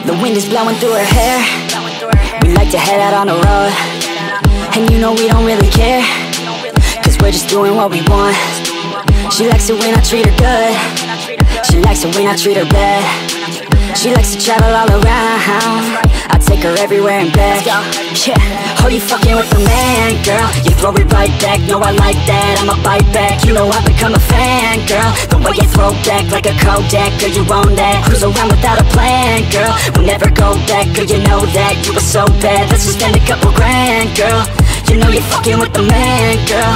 The wind is blowing through her hair. We like to head out on the road, and you know we don't really care, cause we're just doing what we want. She likes it when I treat her good. She likes it when I treat her bad. She likes to travel all around. I take her everywhere and back. Yeah, oh, you fucking with the man, girl. You throw it right back, no, I like that. I'ma bite back, you know I've become a fan, girl. The way you throw back like a Kodak, girl, you own that. Cruise around without a plan, girl. We'll never go back, girl, you know that. You were so bad, let's just spend a couple grand, girl. You know you're fucking with the man, girl.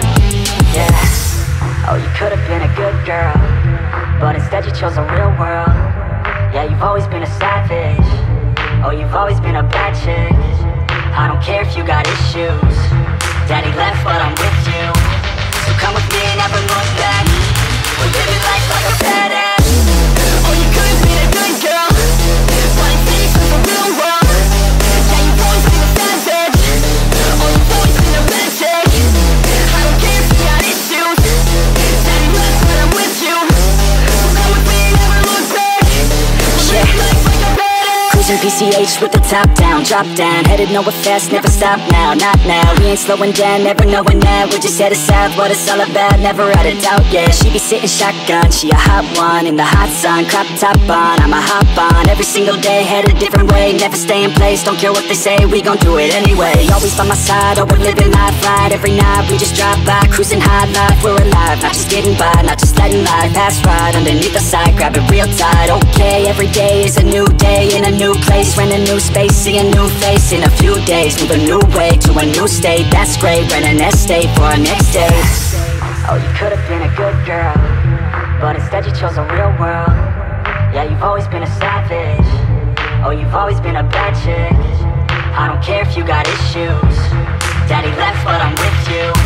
Yeah, oh, you could've been a good girl, but instead you chose a real world. Yeah, you've always been a savage. Oh, you've always been a bad chick. I don't care if you got issues. Daddy left, but I'm with you. So come with me and never look back. We're living life like a badass. Oh, you could have been a good girl, but instead you chose a real world. Yeah, you've always been a savage. Oh, you've always been a bad chick. I don't care if you got issues. Daddy left, but I'm with you. So come with me and never look back. We're living life like a badass. Cruising PCH with the top down, drop down, headed nowhere fast, never stop now, not now. We ain't slowing down, never knowing that. We're just headed south, what it's all about, never out of doubt, yeah. She be sitting shotgun, she a hot one, in the hot sun, crop top on, I'ma hop on, every single day, head a different way, never stay in place, don't care what they say, we gon' do it anyway. Always by my side, oh, we're living life right, every night we just drive by, cruising high life, we're alive, not just getting by, not just letting life pass right underneath the side, grab it real tight, okay, every day is a new day, in a new place, rent a new space, see a new face in a few days, move a new way to a new state, that's great, rent an estate for our next day. Oh, you could've been a good girl, but instead you chose a real world. Yeah, you've always been a savage. Oh, you've always been a bad chick. I don't care if you got issues. Daddy left, but I'm with you.